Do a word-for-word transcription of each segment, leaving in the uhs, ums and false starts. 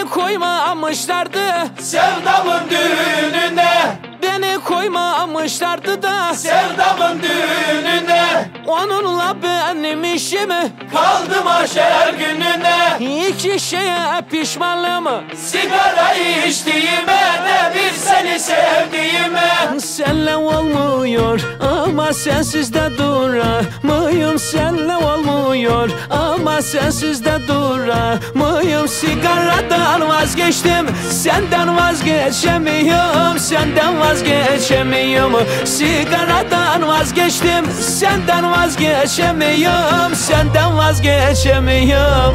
Beni koymamışlardı sevdamın düğününe, Beni koymamışlardı da sevdamın düğününe. Onunla benim işim Kaldı mahşer gününe. İki şeye pişmanım: Sigara içtiğime de bir seni sevdiğime. Senle olmuyor ama sensiz de duramıyorum. Senle olmuyor ama sensiz de duramıyorum. Sigaradan vazgeçtim, senden vazgeçemiyorum. Senden vazgeçemiyorum. Sigaradan vazgeçtim, senden vazgeçemiyorum. Senden vazgeçemiyorum.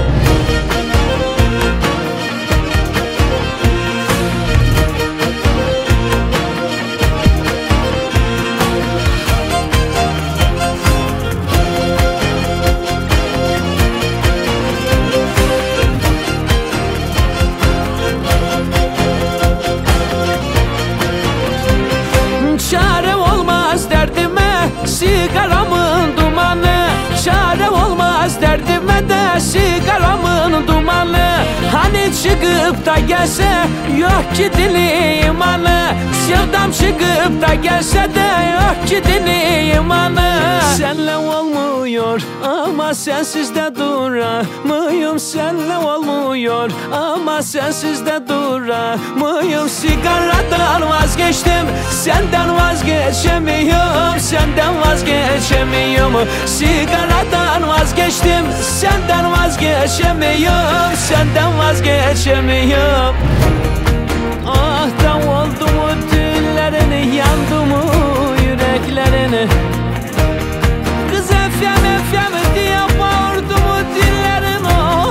Çare olmaz derdime sigaramın dumanı. Çare olmaz derdime de sigaramın dumanı. Hani çıkıp da gelse yok ki dili imanı. Sevdam çıkıp da gelse de yok ki dili imanı. Senle olmuyor ama sensiz de duramıyorum. Senle olmuyor ama sensiz de duramıyorum. Sigaradan vazgeçtim, senden vazgeçemiyorum. Senden vazgeçemiyorum. Sigaradan vazgeçtim, senden vazgeçemiyorum. Senden vazgeçemiyorum. Ah da oldu mu dillerini, yandı mı yüreklerini? Kız efyem efyem diye bağırdı mu dillerin?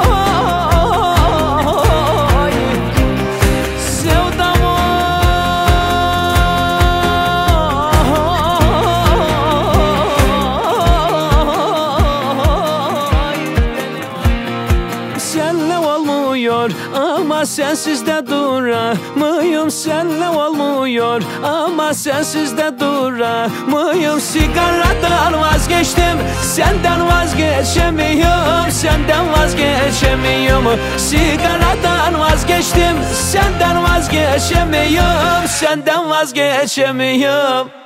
Oy sevdam oy. Senle olmuyor ama sensiz de duramıyorum. Senle olmuyor ama sensiz de duramıyorum. Sigaradan vazgeçtim, senden vazgeçemiyorum. Senden vazgeçemiyorum. Sigaradan vazgeçtim, senden vazgeçemiyorum. Senden vazgeçemiyorum.